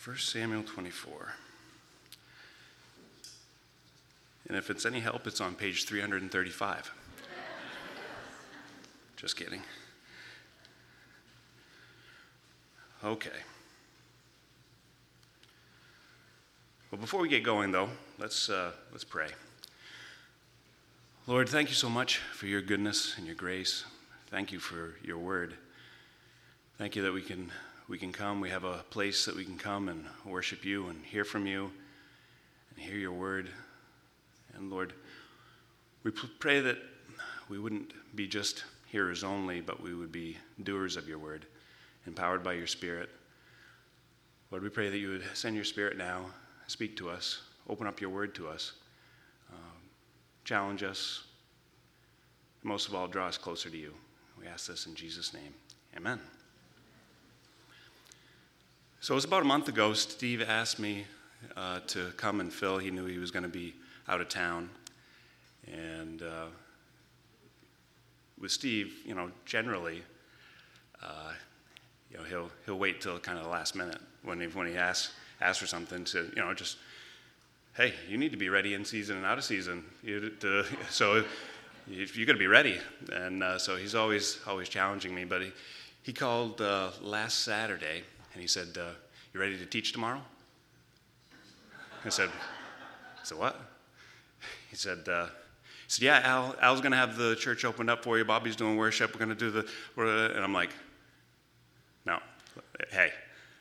1 Samuel 24. And if it's any help, it's on page 335. Just kidding. Okay. Well, before we get going, though, let's pray. Lord, thank you so much for your goodness and your grace. Thank you for your word. Thank you that we can come. We have a place that we can come and worship you and hear from you and hear your word. And Lord, we pray that we wouldn't be just hearers only, but we would be doers of your word, empowered by your Spirit. Lord, we pray that you would send your Spirit now, speak to us, open up your word to us, challenge us, and most of all, draw us closer to you. We ask this in Jesus' name. Amen. So it was about a month ago, Steve asked me to come and fill. He knew he was going to be out of town. And with Steve, generally, he'll wait till kind of the last minute when he asks for something to, just, hey, you need to be ready in season and out of season. So you got to be ready. And so he's always challenging me. But he called last Saturday and he said, "You ready to teach tomorrow?" I said, "What?" He said, "Yeah, Al's going to have the church opened up for you. Bobby's doing worship. We're going to do and I'm like, "No, hey."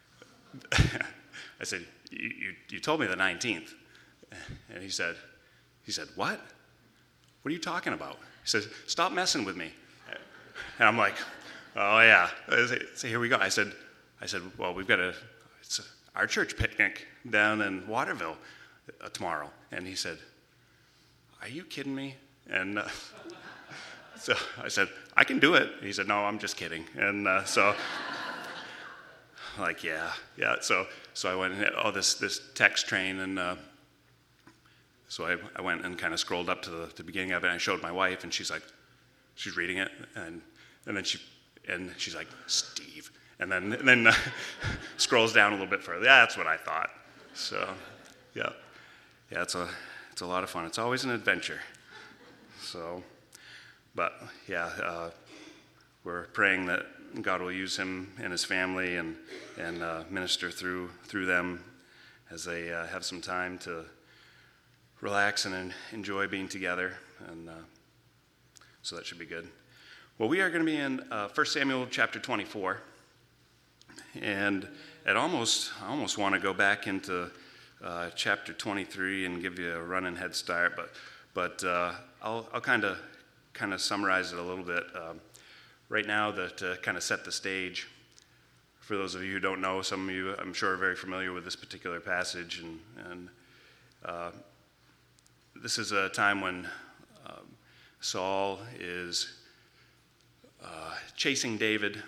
I said, you told me the 19th. And he said, "What? What are you talking about?" He says, "Stop messing with me." And I'm like, "Oh, yeah." So here we go. I said, "Well, we've got it's our church picnic down in Waterville tomorrow." And he said, "Are you kidding me?" And so I said, "I can do it." He said, "No, I'm just kidding." And so like, yeah. So I went and hit this text train, and so I went and kind of scrolled up to the beginning of it, and I showed my wife, and she's reading it, and then she's like, "Steve," and then scrolls down a little bit further. Yeah, that's what I thought. So yeah, it's a lot of fun. It's always an adventure. So, but yeah, we're praying that God will use him and his family and minister through them as they have some time to relax and enjoy being together, and so that should be good. Well, we are going to be in 1 Samuel chapter 24, and I almost want to go back into chapter 23 and give you a running head start, but I'll kind of summarize it a little bit right now to kind of set the stage. For those of you who don't know, some of you I'm sure are very familiar with this particular passage, and this is a time when Saul is chasing David.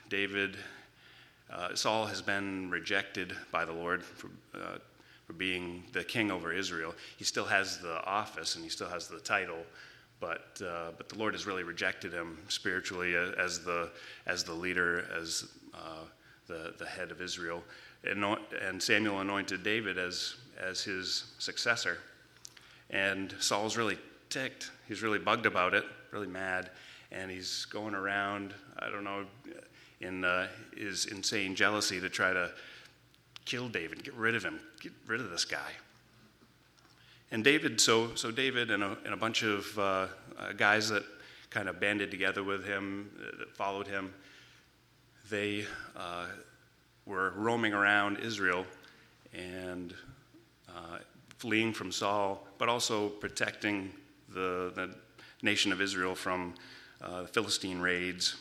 Saul has been rejected by the Lord for being the king over Israel. He still has the office and he still has the title, but the Lord has really rejected him spiritually as the leader, as the head of Israel. And Samuel anointed David as his successor. And Saul's really ticked. He's really bugged about it, really mad, and he's going around, I don't know, in his insane jealousy to try to kill David, get rid of him, get rid of this guy. And David, so David and a bunch of guys that kind of banded together with him, that followed him, they were roaming around Israel and fleeing from Saul, but also protecting the nation of Israel from Philistine raids.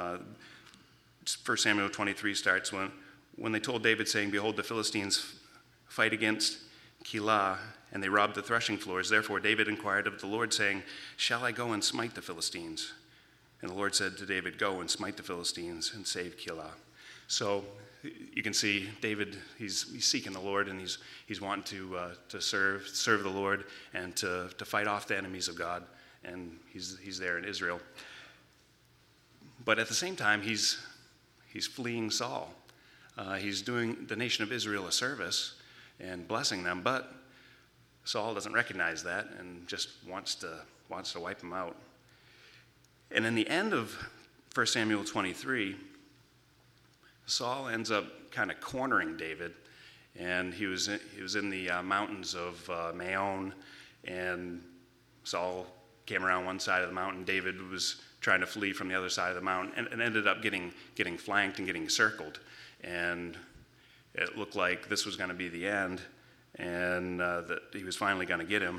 1 Samuel 23 starts when they told David, saying, "Behold, the Philistines fight against Keilah, and they robbed the threshing floors. Therefore David inquired of the Lord, saying, Shall I go and smite the Philistines? And the Lord said to David, Go and smite the Philistines and save Keilah." So you can see David, he's seeking the Lord, and he's wanting to serve the Lord and to fight off the enemies of God, and he's there in Israel. But at the same time, he's fleeing Saul. He's doing the nation of Israel a service and blessing them, but Saul doesn't recognize that and just wants to wipe him out. And in the end of 1 Samuel 23, Saul ends up kind of cornering David, and he was in the mountains of Maon, and Saul came around one side of the mountain. David was trying to flee from the other side of the mountain, and ended up getting flanked and getting circled. And it looked like this was going to be the end, and that he was finally going to get him.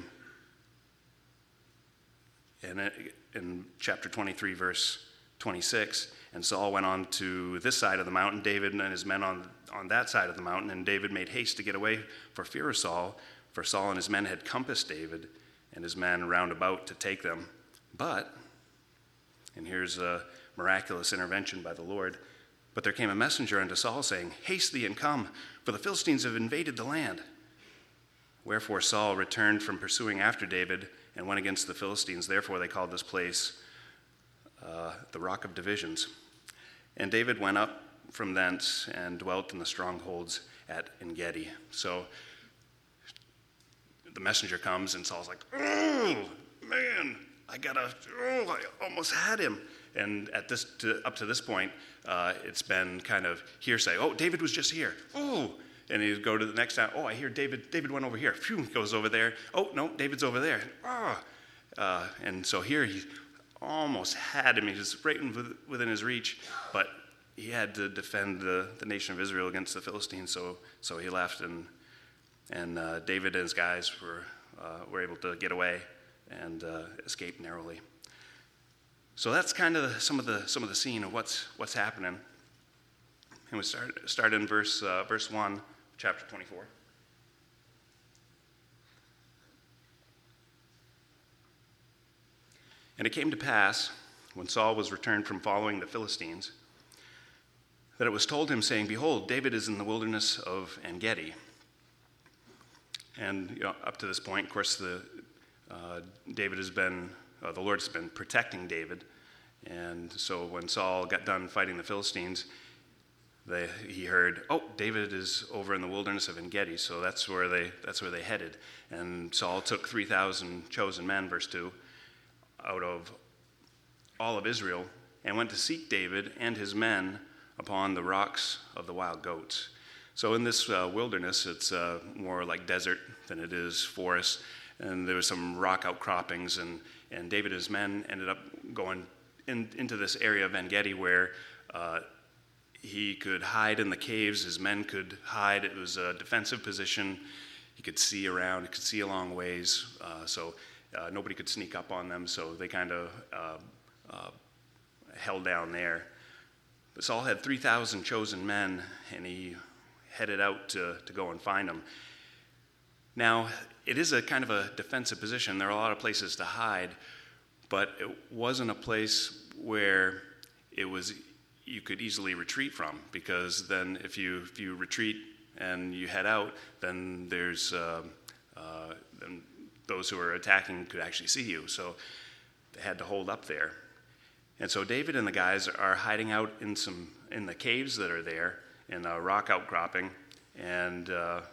And in chapter 23, verse 26, and Saul went on to this side of the mountain, David and his men on that side of the mountain, and David made haste to get away for fear of Saul, for Saul and his men had compassed David and his men round about to take them. But, and here's a miraculous intervention by the Lord, but there came a messenger unto Saul, saying, Haste thee and come, for the Philistines have invaded the land. Wherefore Saul returned from pursuing after David and went against the Philistines. Therefore they called this place the Rock of Divisions. And David went up from thence and dwelt in the strongholds at En-gedi. So the messenger comes, and Saul's like, oh, man, I almost had him. And up to this point, it's been kind of hearsay. Oh, David was just here. Oh, and he'd go to the next town. Oh, I hear David went over here. Phew, goes over there. Oh, no, David's over there. And so here he almost had him. He was right within his reach, but he had to defend the nation of Israel against the Philistines. So he left, and David and his guys were able to get away and escape narrowly. So that's kind of some of the scene of what's happening. And we start in verse 1, chapter 24. And it came to pass, when Saul was returned from following the Philistines, that it was told him, saying, Behold, David is in the wilderness of En-gedi. And up to this point, of course, David has been, the Lord's been protecting David. And so when Saul got done fighting the Philistines, he heard, oh, David is over in the wilderness of En-gedi. So that's where they headed. And Saul took 3,000 chosen men, verse 2, out of all of Israel, and went to seek David and his men upon the rocks of the wild goats. So in this wilderness, it's more like desert than it is forest, and there was some rock outcroppings, and David and his men ended up going into this area of En-gedi where he could hide in the caves, his men could hide. It was a defensive position. He could see around, he could see a long ways, so nobody could sneak up on them, so they kind of held down there. But Saul had 3,000 chosen men, and he headed out to go and find them. Now, it is a kind of a defensive position. There are a lot of places to hide, but it wasn't a place where you could easily retreat from, because then if you retreat and you head out, then there's then those who are attacking could actually see you. So they had to hold up there. And so David and the guys are hiding out in the caves that are there in a rock outcropping. And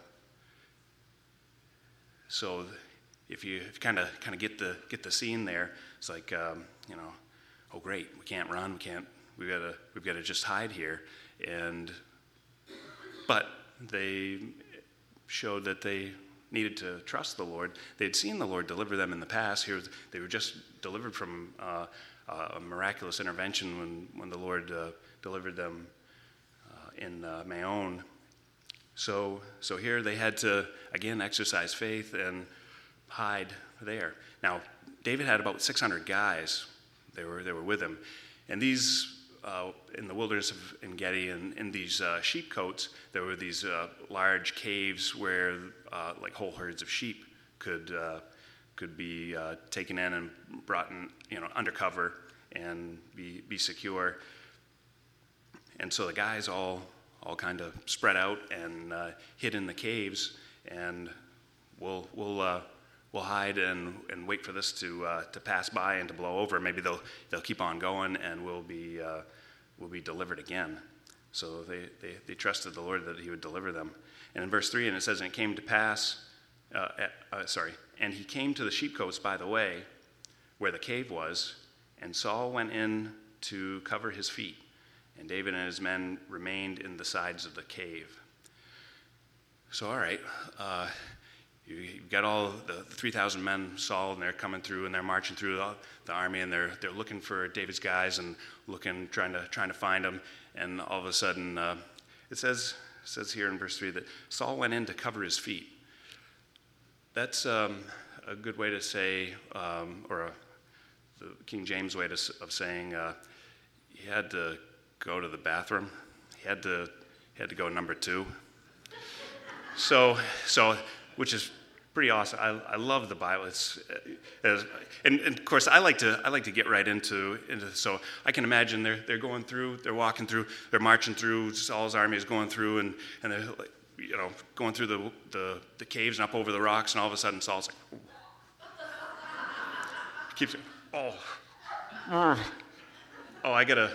so if you kind of get the scene there, it's like oh great, we can't run, we've got to just hide here. But they showed that they needed to trust the Lord. They'd seen the Lord deliver them in the past. They were just delivered from a miraculous intervention when the Lord delivered them in Maon. So here they had to, again, exercise faith and hide there. Now, David had about 600 guys. They were with him. And these, in the wilderness of En-gedi, and in these sheep cotes, there were these large caves where like whole herds of sheep could be taken in and brought in, undercover and be secure. And so the guys all kind of spread out and hid in the caves, and we'll hide and wait for this to pass by and to blow over. Maybe they'll keep on going, and we'll be delivered again. So they trusted the Lord that he would deliver them. And in verse 3, and it says, and it came to pass, and he came to the sheepcotes by the way, where the cave was, and Saul went in to cover his feet, and David and his men remained in the sides of the cave. So, all right, you've got all the 3,000 men, Saul, and they're coming through, and they're marching through the army, and they're looking for David's guys and trying to find them. And all of a sudden, it says here in verse 3 that Saul went in to cover his feet. That's a good way to say, the King James way of saying he had to go to the bathroom. He had to go number 2. So which is pretty awesome. I love the Bible. And of course I like to get right into. So I can imagine they're going through, they're walking through, they're marching through. Saul's army is going through, and they're going through the caves and up over the rocks, and all of a sudden Saul's like, keeps I gotta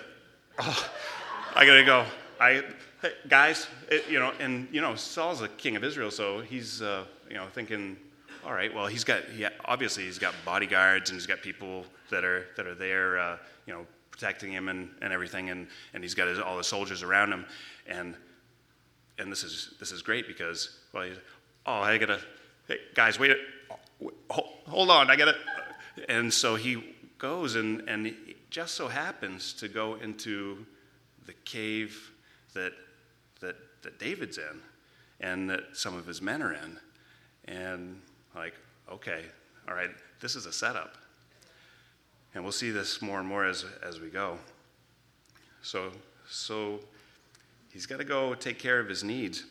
go. Hey, guys, Saul's the king of Israel, so he's thinking, all right, well, he's got bodyguards, and he's got people that are there, protecting him and everything, and he's got all the soldiers around him, and this is great because, well, hey, guys, wait, hold on, I gotta, and so he goes and he just so happens to go into the cave that David's in, and that some of his men are in, and like, okay, all right, this is a setup, and we'll see this more and more as we go. So he's got to go take care of his needs,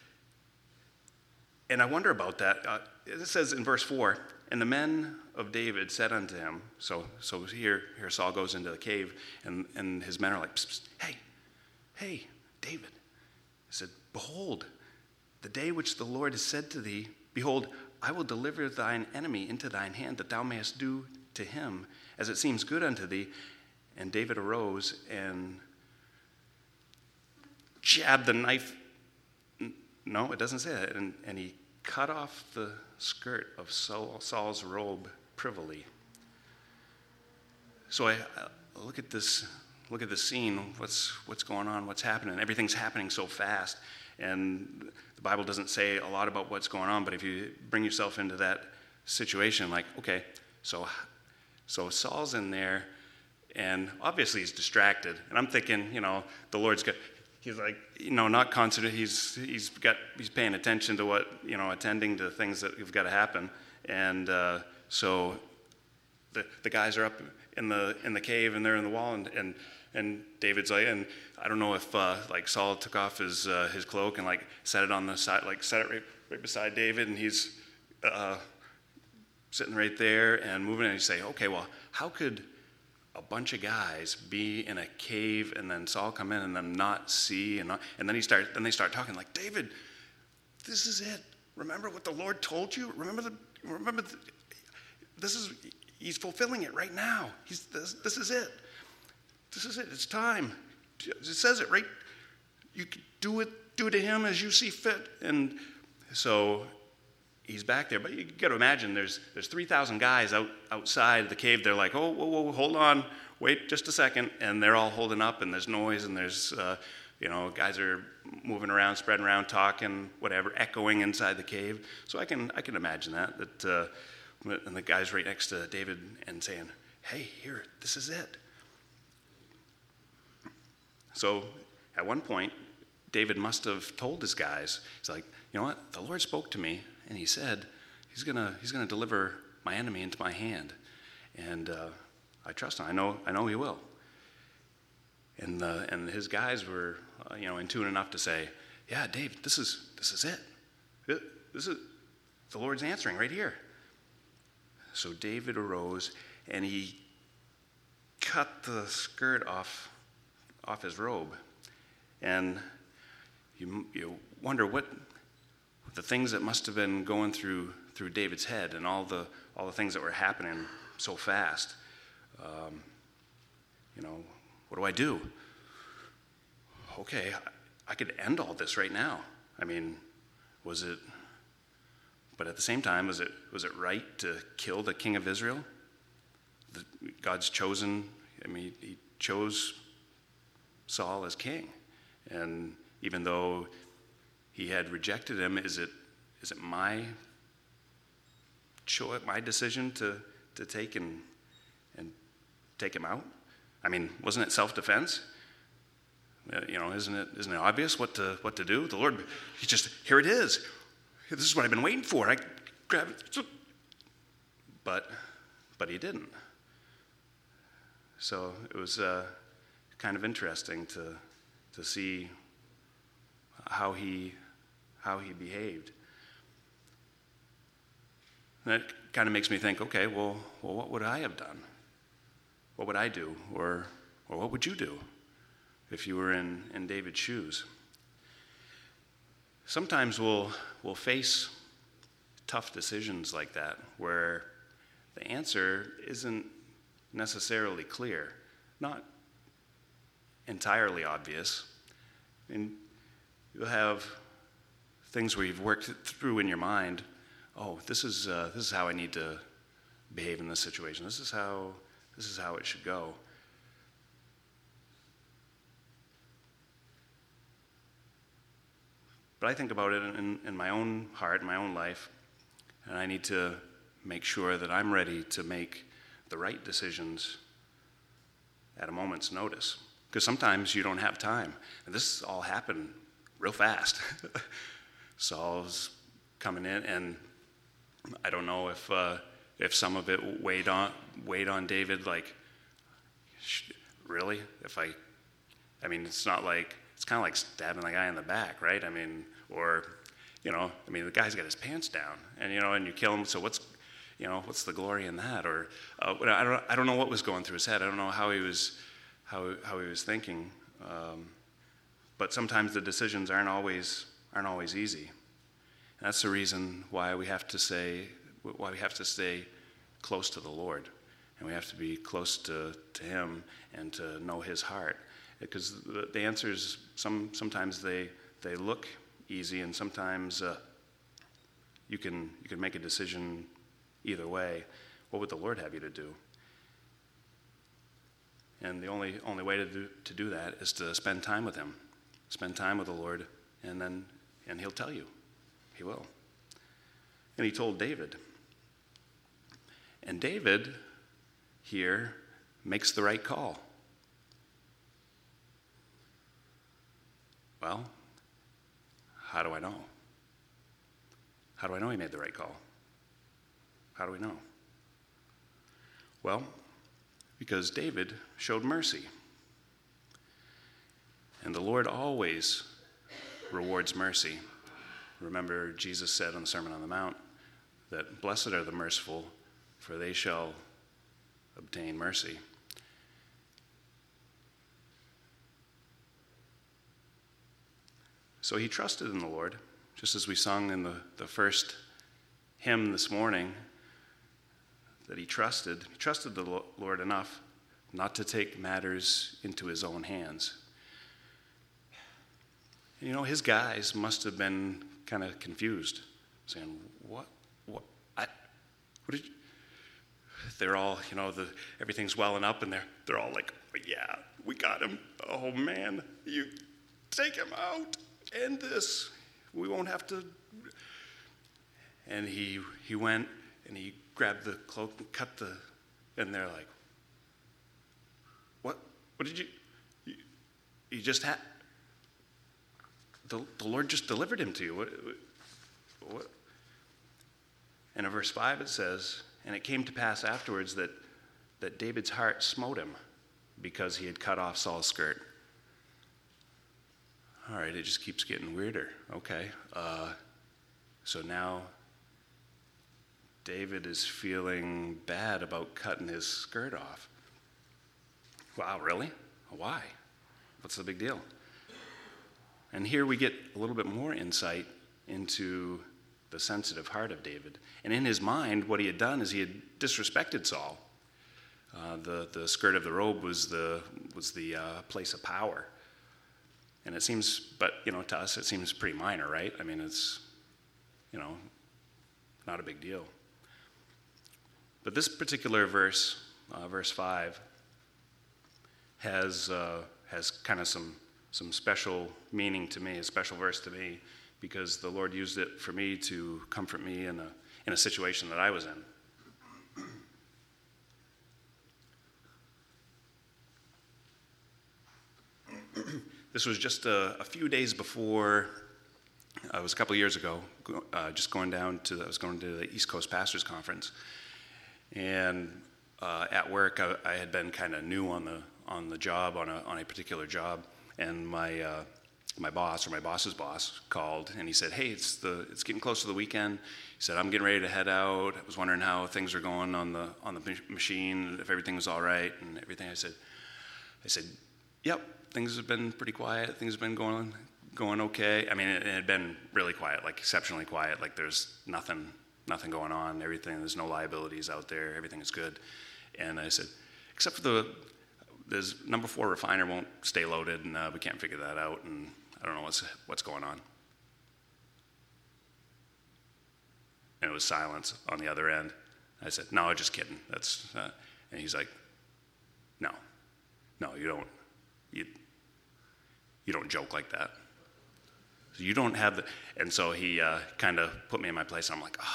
and I wonder about that. It says in verse 4, and the men of David said unto him, so here Saul goes into the cave, and his men are like, psst, psst, hey, David. He said, behold, the day which the Lord has said to thee, behold, I will deliver thine enemy into thine hand, that thou mayest do to him as it seems good unto thee. And David arose and jabbed the knife. No, it doesn't say that. And he cut off the skirt of Saul's robe privily. So I look at this scene. What's going on? What's happening? Everything's happening so fast, and the Bible doesn't say a lot about what's going on. But if you bring yourself into that situation, like, okay, so Saul's in there, and obviously he's distracted, and I'm thinking, the Lord's got. He's like, not concentrated. He's paying attention to what, attending to things that have got to happen, and so the guys are up in the cave, and they're in the wall, and David's like, and I don't know if Saul took off his cloak and set it on the side, set it right beside David, and he's sitting right there and moving, and you say, okay, well, how could a bunch of guys be in a cave and then Saul come in and then not see, and then they start talking like, David, this is it. Remember what the Lord told you? He's fulfilling it right now. This is it. This is it. It's time. It says it right. You can do to him as you see fit. And so he's back there. But you got to imagine there's 3,000 guys outside the cave. They're like, oh, whoa, hold on. Wait just a second. And they're all holding up, and there's noise, and there's, guys are moving around, spreading around, talking, whatever, echoing inside the cave. So I can imagine that and the guy's right next to David and saying, hey, here, this is it. So at one point, David must have told his guys, he's like, you know what, the Lord spoke to me, and he said, he's gonna deliver my enemy into my hand. And I trust him. I know he will. And his guys were, in tune enough to say, yeah, David, this is it. This is the Lord's answering right here. So David arose, and he cut the skirt off his robe. And you wonder what the things that must have been going through David's head, and all the things that were happening so fast. What do I do? okay, I could end all this right now. I mean, was it, but at the same time, was it right to kill the king of Israel? God's chosen, he chose Saul as king. And even though he had rejected him, is it my decision to take and take him out? I mean, wasn't it self-defense? Isn't it obvious what to do? The Lord, here it is. This is what I've been waiting for. I grab it. But he didn't. So it was kind of interesting to see how he behaved. And that kind of makes me think, okay, well, what would I have done? What would I do? Or what would you do if you were in David's shoes? Sometimes we'll face tough decisions like that where the answer isn't necessarily clear, not entirely obvious. I mean, you'll have things where you've worked it through in your mind. Oh, this is how I need to behave in this situation. This is how it should go. But I think about it in my own heart, in my own life, and I need to make sure that I'm ready to make the right decisions at a moment's notice. Because sometimes you don't have time. And this all happened real fast. Saul's coming in, and I don't know if some of it weighed on David. Like, really? It's not like, it's kind of like stabbing the guy in the back, right? I mean, or, the guy's got his pants down, and you kill him. So what's the glory in that? Or I don't know what was going through his head. I don't know how he was thinking. But sometimes the decisions aren't always easy. And that's the reason why we have to stay close to the Lord, and we have to be close to Him and to know His heart. Because the answers sometimes they look easy, and sometimes you can make a decision either way. What would the Lord have you to do? And the only way to do that is to spend time with Him, spend time with the Lord, and He'll tell you. He will. And He told David. And David here makes the right call. Well, how do I know? How do I know he made the right call? How do we know? Well, because David showed mercy. And the Lord always rewards mercy. Remember, Jesus said on the Sermon on the Mount that blessed are the merciful, for they shall obtain mercy. So he trusted in the Lord, just as we sung in the first hymn this morning, that he trusted the Lord enough not to take matters into his own hands. His guys must have been kind of confused, saying, what did you? They're all, everything's welling up, and they're all like, yeah, we got him. Oh man, you take him out, end this. We won't have to. And he went and he grabbed the cloak and cut and they're like, what did you just had? The Lord just delivered him to you. What? And in verse 5 it says, and it came to pass afterwards that David's heart smote him because he had cut off Saul's skirt. All right, it just keeps getting weirder. Okay. So now David is feeling bad about cutting his skirt off. Wow, really? Why? What's the big deal? And here we get a little bit more insight into the sensitive heart of David. And in his mind, what he had done is he had disrespected Saul. The skirt of the robe was the place of power. And it seems, but, to us, it seems pretty minor, right? I mean, it's, not a big deal. But this particular verse, verse 5, has kind of some special meaning to me, a special verse to me, because the Lord used it for me to comfort me in a situation that I was in. This was just a few days before, it was a couple of years ago, I was going to the East Coast Pastors Conference, and at work I had been kind of new on the job, on a particular job, and my boss, or my boss's boss, called, and he said, "Hey, it's getting close to the weekend." He said, "I'm getting ready to head out. I was wondering how things are going on the machine, if everything was all right and everything." I said, "Yep, things have been pretty quiet. Things have been going okay." I mean, it had been really quiet, like exceptionally quiet. Like there's nothing going on. There's no liabilities out there. Everything is good. And I said, except for there's number 4 refiner won't stay loaded, and we can't figure that out, and I don't know what's going on. And it was silence on the other end. I said, "No, just kidding. That's," and he's like, No, you don't. You don't joke like that. So you don't have the." And so he kind of put me in my place, and I'm like,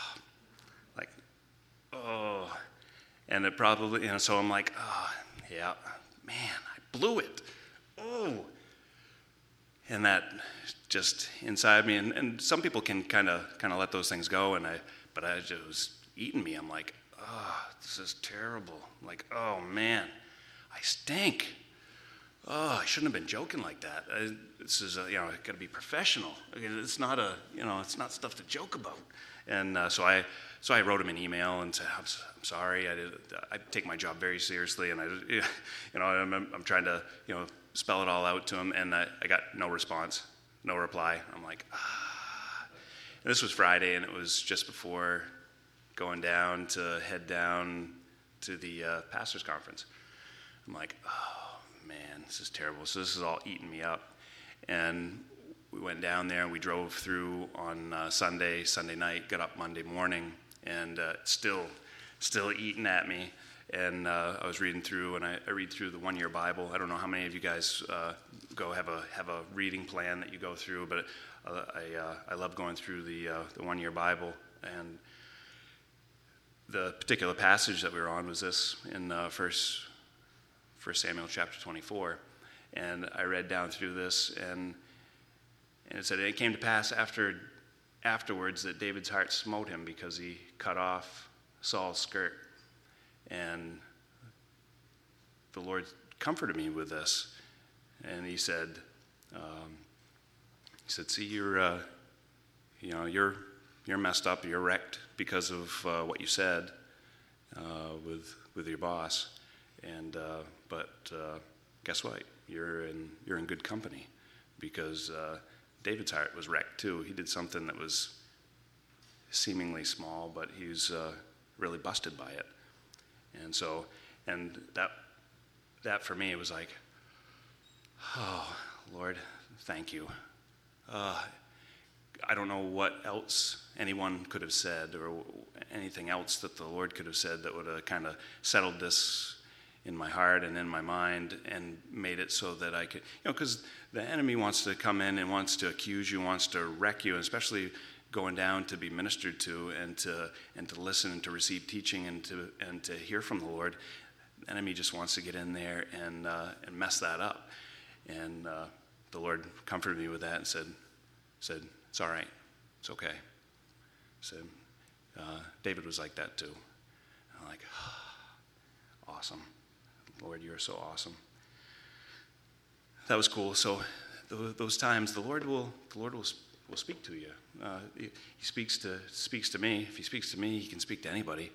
oh. And it probably, so I'm like, oh, yeah, man, I blew it. Oh. And that just inside me, and some people can kind of let those things go, but it was eating me. I'm like, oh, this is terrible. I'm like, oh man, I stink. Oh, I shouldn't have been joking like that. This is, I got to be professional. It's not it's not stuff to joke about. And so I wrote him an email and said, I'm sorry. I take my job very seriously, and I'm trying to, spell it all out to him, and I got no response, no reply. I'm like, And this was Friday, and it was just before going down to head down to the pastors' conference. I'm like, oh man, this is terrible. So this is all eating me up. And we went down there, and we drove through on Sunday night, got up Monday morning, and still eating at me. And I was reading through, and I read through the 1-year Bible. I don't know how many of you guys go have a reading plan that you go through, but I love going through the 1-year Bible. And the particular passage that we were on was this in 1 Samuel chapter 24. And I read down through this, and it said, "It came to pass afterwards that David's heart smote him because he cut off Saul's skirt. And the Lord comforted me with this, and he said, see, you're messed up, you're wrecked because of what you said with your boss, and but guess what? You're in good company, because David's heart was wrecked too. He did something that was seemingly small, but he was really busted by it." And so, that for me, it was like, oh, Lord, thank you. I don't know what else anyone could have said, or anything else that the Lord could have said that would have kind of settled this in my heart and in my mind and made it so that I could, because the enemy wants to come in and wants to accuse you, wants to wreck you, especially going down to be ministered to and to listen and to receive teaching and to hear from the Lord. The enemy just wants to get in there and mess that up. And the Lord comforted me with that and said, "It's all right. It's okay." Said, David was like that too. And I'm like, awesome. Lord, you're so awesome. That was cool. So those times, the Lord will speak to you. He speaks to me. If he speaks to me, he can speak to anybody.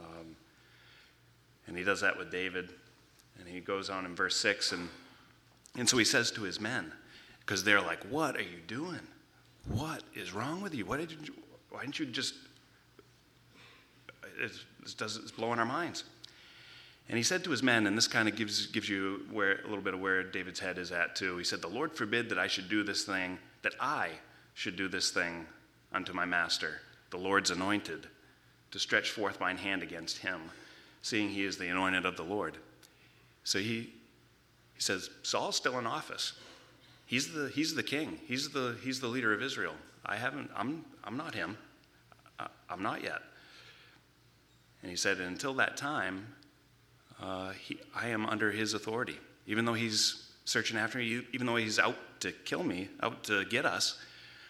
And he does that with David. And he goes on in verse 6, and so he says to his men, because they're like, "What are you doing? What is wrong with you? Why didn't you just?" It's blowing our minds. And he said to his men, and this kind of gives you a little bit of where David's head is at too. He said, "The Lord forbid that I should do this thing, that I should do this thing unto my master, the Lord's anointed, to stretch forth mine hand against him, seeing he is the anointed of the Lord." So he says, Saul's still in office. He's the king. He's the leader of Israel. I'm not him. I'm not yet. And he said, until that time, I am under his authority. Even though he's searching after me, even though he's out to kill me, out to get us,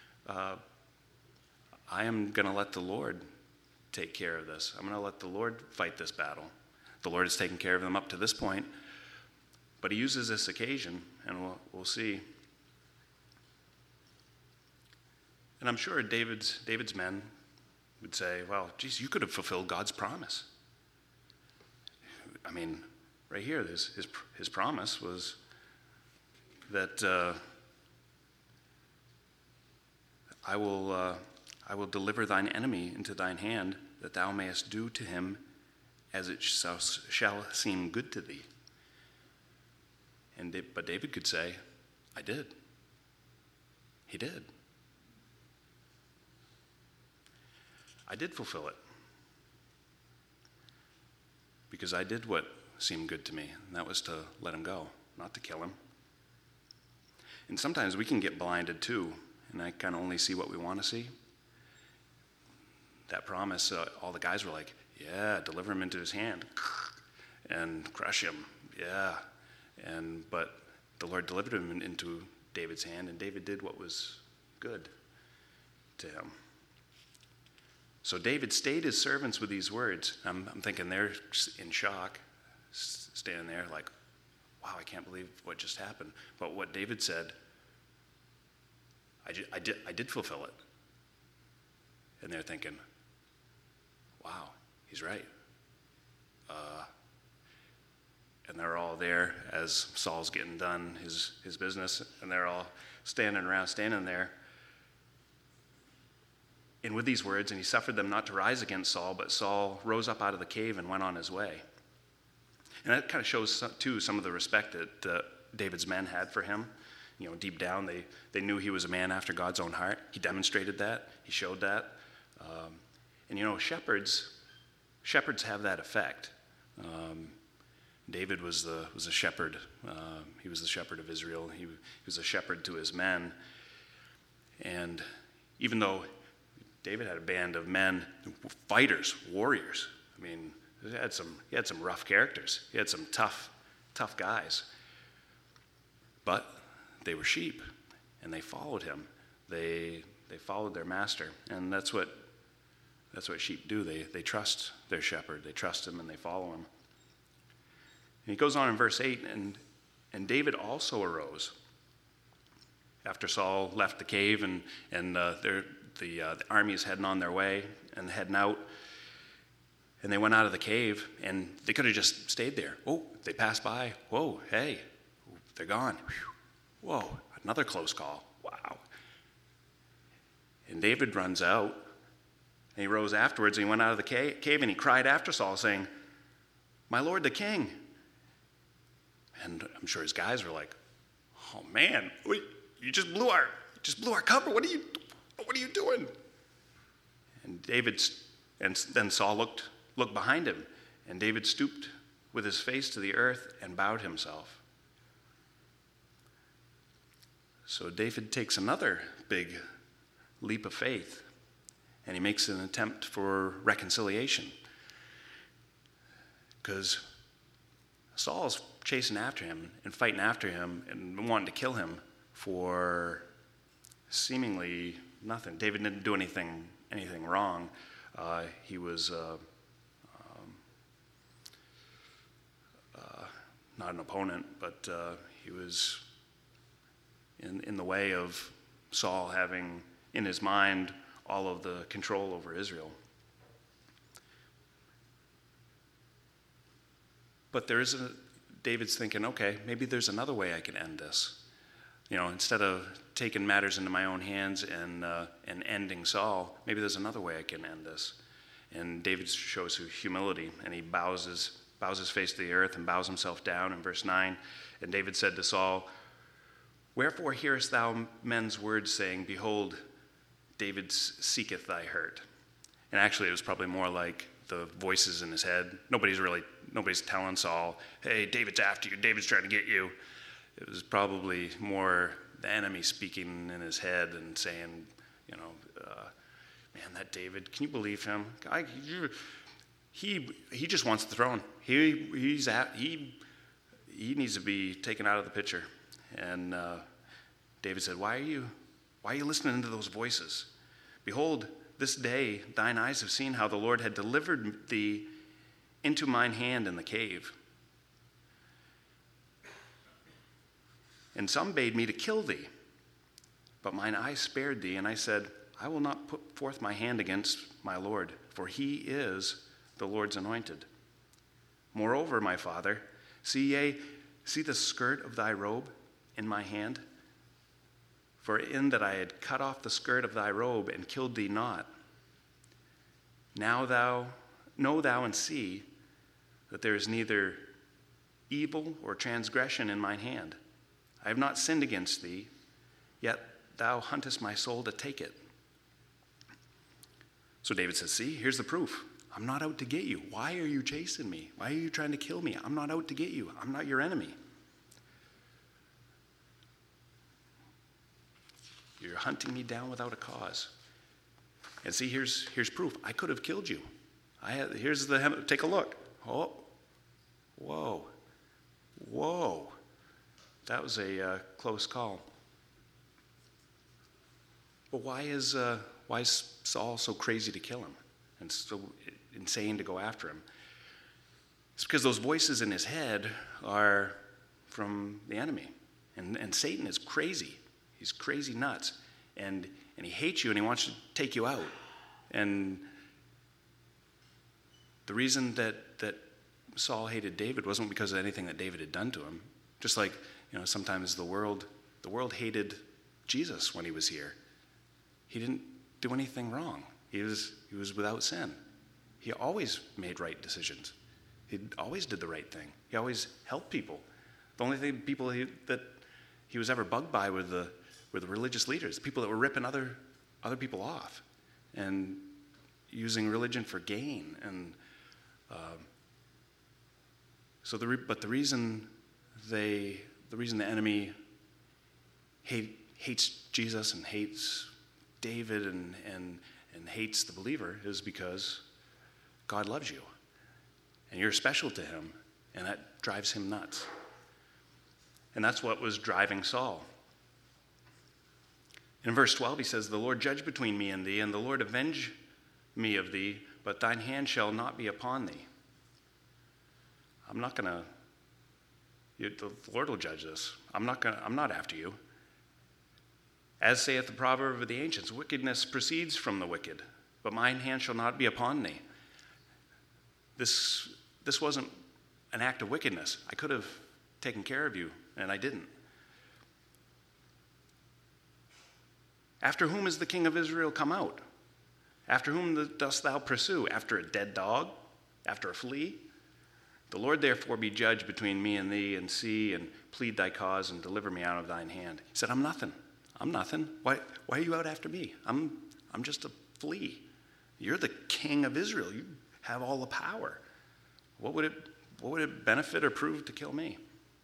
I am going to let the Lord take care of this. I'm going to let the Lord fight this battle. The Lord has taken care of them up to this point, but he uses this occasion, and we'll see. And I'm sure David's men would say, well, geez, you could have fulfilled God's promise. I mean, right here, his promise was that I will deliver thine enemy into thine hand, that thou mayest do to him as it shall seem good to thee. But David could say, I did. He did. I did fulfill it. Because I did what seemed good to me, and that was to let him go, not to kill him. And sometimes we can get blinded too, and I kind of only see what we want to see. That promise, all the guys were like, yeah, deliver him into his hand and crush him, yeah. But the Lord delivered him into David's hand, and David did what was good to him. So David stayed his servants with these words. I'm thinking they're in shock, standing there like, wow, I can't believe what just happened. But what David said, I did fulfill it. And they're thinking, wow, he's right. And they're all there as Saul's getting done his business, and they're all standing there. And with these words, and he suffered them not to rise against Saul, but Saul rose up out of the cave and went on his way. And that kind of shows, too, some of the respect that David's men had for him. You know, deep down, they knew he was a man after God's own heart. He demonstrated that. He showed that. And, you know, shepherds have that effect. David was a shepherd. He was the shepherd of Israel. He was a shepherd to his men. And even though David had a band of men, fighters, warriors. I mean, he had some rough characters. He had some tough guys. But they were sheep, and they followed him. They followed their master, and that's what sheep do. They trust their shepherd. They trust him, and they follow him. And he goes on in verse 8, and David also arose after Saul left the cave, and the army is heading on their way and heading out. And they went out of the cave, and they could have just stayed there. Oh, they passed by. Whoa, hey, they're gone. Whoa, another close call. Wow. And David runs out, and he rose afterwards, and he went out of the cave, and he cried after Saul, saying, "My lord the king." And I'm sure his guys were like, "Oh man, wait, you just blew our cover. What are you doing?" And then Saul looked behind him, and David stooped with his face to the earth and bowed himself. So David takes another big leap of faith, and he makes an attempt for reconciliation. Because Saul's chasing after him and fighting after him and wanting to kill him for seemingly nothing. David didn't do anything wrong. He was not an opponent, but he was in the way of Saul having in his mind all of the control over Israel. But David's thinking, okay, maybe there's another way I can end this. You know, instead of taking matters into my own hands and ending Saul, maybe there's another way I can end this. And David shows humility, and he bows bows his face to the earth and bows himself down in verse 9. And David said to Saul, "Wherefore hearest thou men's words, saying, Behold, David seeketh thy hurt?" And actually, it was probably more like the voices in his head. Nobody's telling Saul, "Hey, David's after you. David's trying to get you." It was probably more the enemy speaking in his head and saying, "Man, that David, can you believe him? He just wants the throne. He needs to be taken out of the picture." And David said, "Why are you listening to those voices? Behold, this day thine eyes have seen how the Lord had delivered thee into mine hand in the cave. And some bade me to kill thee, but mine eye spared thee, and I said, I will not put forth my hand against my Lord, for he is the Lord's anointed. Moreover, my father, see the skirt of thy robe in my hand? For in that I had cut off the skirt of thy robe and killed thee not. Now know thou and see that there is neither evil or transgression in mine hand. I have not sinned against thee, yet thou huntest my soul to take it." So David says, "See, here's the proof. I'm not out to get you. Why are you chasing me? Why are you trying to kill me? I'm not out to get you. I'm not your enemy. You're hunting me down without a cause. And see, here's proof. I could have killed you. Take a look. Oh, whoa. That was a close call. But why is Saul so crazy to kill him and so insane to go after him? It's because those voices in his head are from the enemy. And Satan is crazy. He's crazy nuts. And he hates you and he wants to take you out. And the reason that Saul hated David wasn't because of anything that David had done to him. Just like, sometimes the world hated Jesus when he was here. He didn't do anything wrong. He was without sin. He always made right decisions. He always did the right thing. He always helped people. The only people that he was ever bugged by were the religious leaders, the people that were ripping other people off and using religion for gain. And the reason the enemy hates Jesus and hates David and hates the believer is because God loves you and you're special to him, and that drives him nuts. And that's what was driving Saul. In verse 12 he says, "The Lord judge between me and thee, and the Lord avenge me of thee, but thine hand shall not be upon thee." The Lord will judge this. I'm not after you. As saith the proverb of the ancients, wickedness proceeds from the wicked, but mine hand shall not be upon thee. This wasn't an act of wickedness. I could have taken care of you, and I didn't. After whom is the king of Israel come out? After whom dost thou pursue? After a dead dog? After a flea? The Lord therefore be judge between me and thee, and see and plead thy cause, and deliver me out of thine hand. He said, I'm nothing. Why are you out after me? I'm just a flea. You're the king of Israel. You have all the power. What would it benefit or prove to kill me?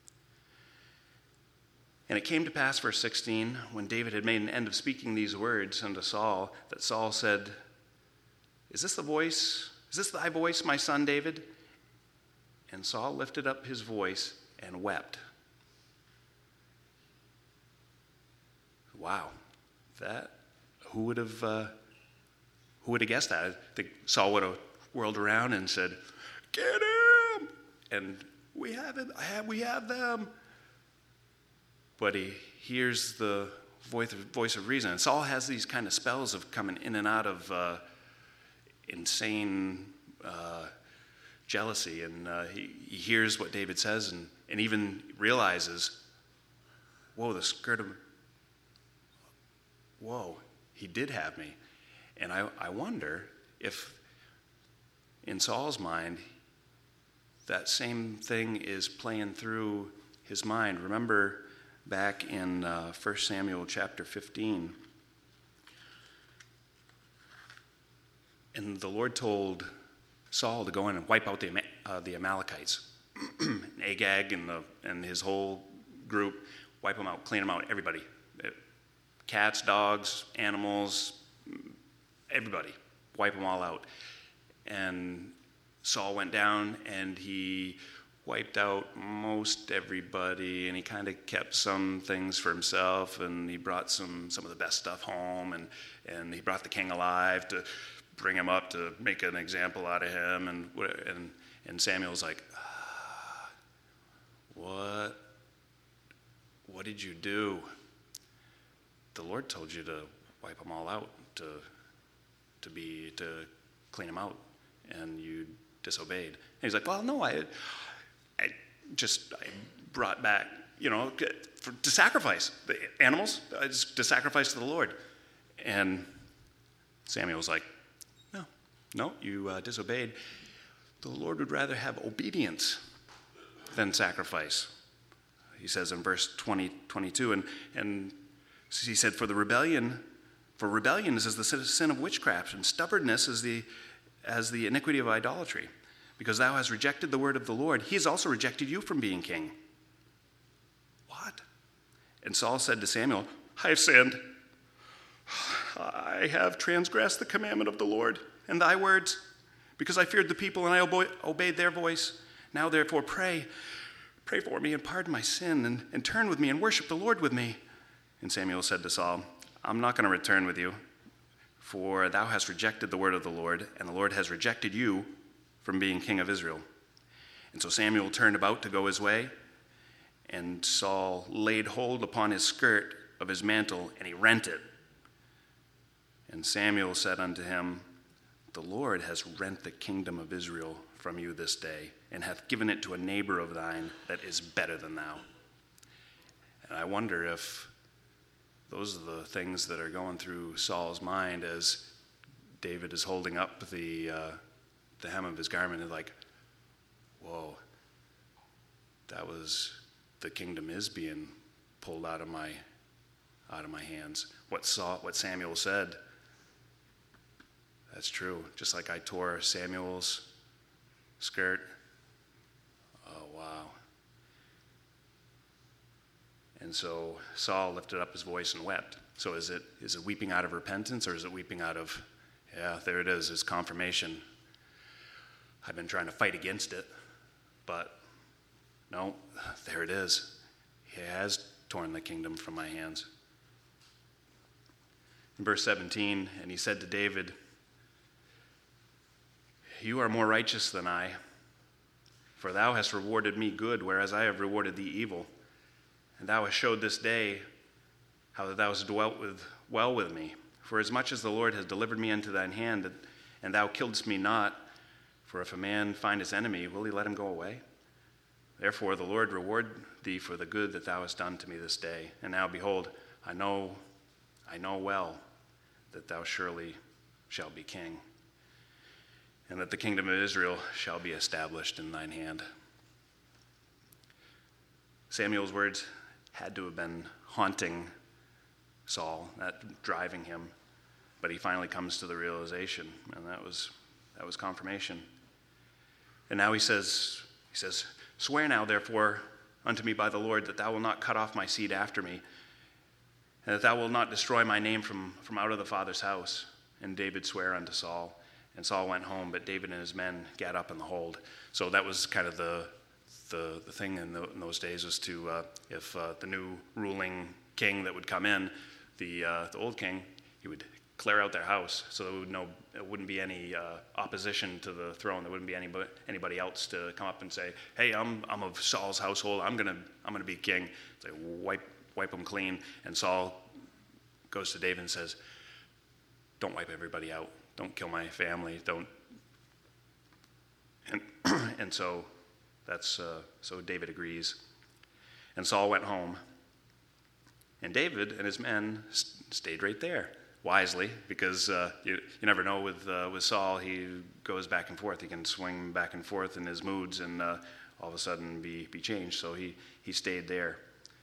And it came to pass, verse 16, when David had made an end of speaking these words unto Saul, that Saul said, Is this thy voice, my son David? And Saul lifted up his voice and wept. Wow, who would have guessed that? I think Saul would have whirled around and said, "Get him!" And we have them. But he hears the voice of reason. And Saul has these kind of spells of coming in and out of insane jealousy. And he hears what David says and even realizes, he did have me. And I wonder if in Saul's mind, that same thing is playing through his mind. Remember back in 1 Samuel chapter 15, and the Lord told Saul to go in and wipe out the Amalekites. Agag and his whole group, wipe them out, clean them out, everybody. Cats, dogs, animals, everybody. Wipe them all out. And Saul went down and he wiped out most everybody, and he kind of kept some things for himself, and he brought some of the best stuff home, and he brought the king alive to bring him up to make an example out of him, and Samuel's like, what did you do? The Lord told you to wipe them all out, to clean them out, and you disobeyed. And he's like, well, no, I brought back, to sacrifice the animals, to sacrifice to the Lord. And Samuel's like, no, you disobeyed. The Lord would rather have obedience than sacrifice. He says in verse 22, and he said, for rebellion is as the sin of witchcraft, and stubbornness is as the iniquity of idolatry. Because thou hast rejected the word of the Lord, he has also rejected you from being king. What? And Saul said to Samuel, I have sinned. I have transgressed the commandment of the Lord and thy words, because I feared the people and I obeyed their voice. Now therefore pray for me and pardon my sin, and turn with me and worship the Lord with me. And Samuel said to Saul, I'm not going to return with you, for thou hast rejected the word of the Lord, and the Lord has rejected you from being king of Israel. And so Samuel turned about to go his way, and Saul laid hold upon his skirt of his mantle, and he rent it. And Samuel said unto him, the Lord has rent the kingdom of Israel from you this day, and hath given it to a neighbor of thine that is better than thou. And I wonder if those are the things that are going through Saul's mind as David is holding up the hem of his garment, and like, whoa, the kingdom is being pulled out of my hands. What Samuel said, that's true. Just like I tore Samuel's skirt. Oh, wow. And so Saul lifted up his voice and wept. So is it weeping out of repentance, or is it weeping out of, yeah, there it is, it's confirmation. I've been trying to fight against it, but no, there it is. He has torn the kingdom from my hands. In verse 17, and he said to David, you are more righteous than I, for thou hast rewarded me good, whereas I have rewarded thee evil. And thou hast showed this day how that thou hast dwelt well with me. For as much as the Lord has delivered me into thine hand, and thou killedst me not, for if a man find his enemy, will he let him go away? Therefore the Lord reward thee for the good that thou hast done to me this day. And now behold, I know well that thou surely shalt be king, and that the kingdom of Israel shall be established in thine hand. Samuel's words had to have been haunting Saul, that driving him, but he finally comes to the realization, and that was confirmation. And now he says, swear now therefore unto me by the Lord that thou wilt not cut off my seed after me, and that thou wilt not destroy my name from out of the father's house. And David sware unto Saul. And Saul went home, but David and his men gat up in the hold. So that was kind of the thing in those days, was to, if the new ruling king that would come in, the old king, he would clear out their house, so there wouldn't be any opposition to the throne. There wouldn't be anybody else to come up and say, hey, I'm of Saul's household, I'm gonna be king. They wipe them clean. And Saul goes to David and says, don't wipe everybody out. Don't kill my family. Don't. And so so David agrees. And Saul went home. And David and his men stayed right there, wisely, because you never know with Saul. He goes back and forth. He can swing back and forth in his moods and all of a sudden be changed. So he stayed there.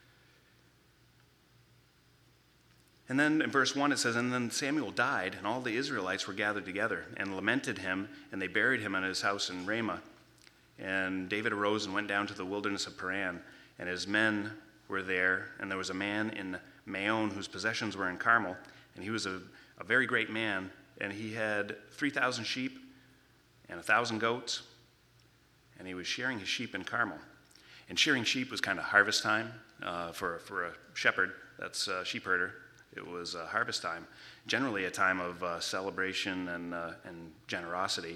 And then in verse 1 it says, "And then Samuel died, and all the Israelites were gathered together and lamented him, and they buried him in his house in Ramah. And David arose and went down to the wilderness of Paran, and his men were there. And there was a man in Maon whose possessions were in Carmel, and he was a very great man, and he had 3,000 sheep and 1,000 goats, and he was shearing his sheep in Carmel." And shearing sheep was kind of harvest time for a shepherd, that's a sheep herder. It was harvest time, generally a time of celebration and generosity.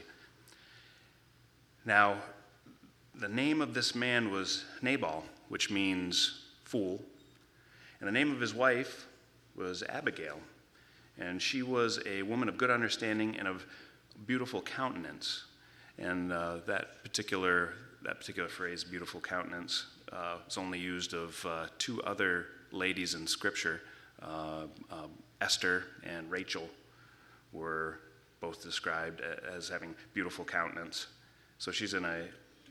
Now, the name of this man was Nabal, which means fool. And the name of his wife was Abigail. And she was a woman of good understanding and of beautiful countenance. And that particular phrase, beautiful countenance, is only used of two other ladies in Scripture. Esther and Rachel were both described as having beautiful countenance. So she's in a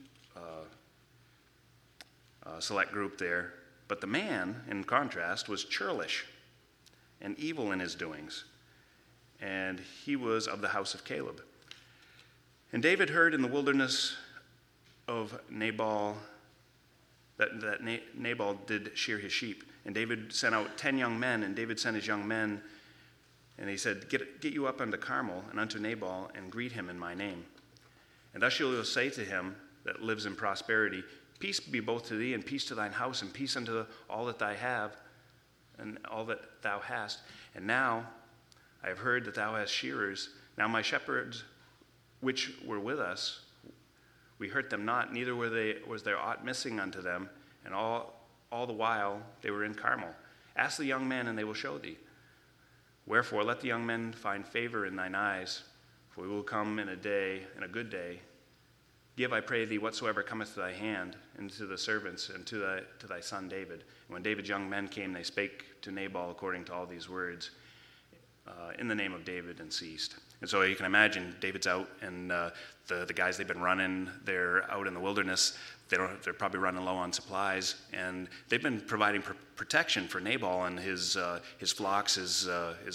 select group there. But the man, in contrast, was churlish and evil in his doings. And he was of the house of Caleb. And David heard in the wilderness of Nabal that Nabal did shear his sheep. And David sent out 10 young men, and David sent his young men, and he said, Get you up unto Carmel and unto Nabal, and greet him in my name. And thus you will say to him that lives in prosperity, Peace be both to thee, and peace to thine house, and peace unto all that I have, and all that thou hast. And now I have heard that thou hast shearers. Now my shepherds, which were with us, we hurt them not, neither was there aught missing unto them, and all the while they were in Carmel. Ask the young men, and they will show thee. Wherefore let the young men find favor in thine eyes, for we will come in a good day. Give, I pray thee, whatsoever cometh to thy hand, and to the servants, and to thy son David. And when David's young men came, they spake to Nabal according to all these words in the name of David, and ceased. And so you can imagine David's out, and the guys they've been running, they're out in the wilderness. They're probably running low on supplies, and they've been providing protection for Nabal and his flocks, his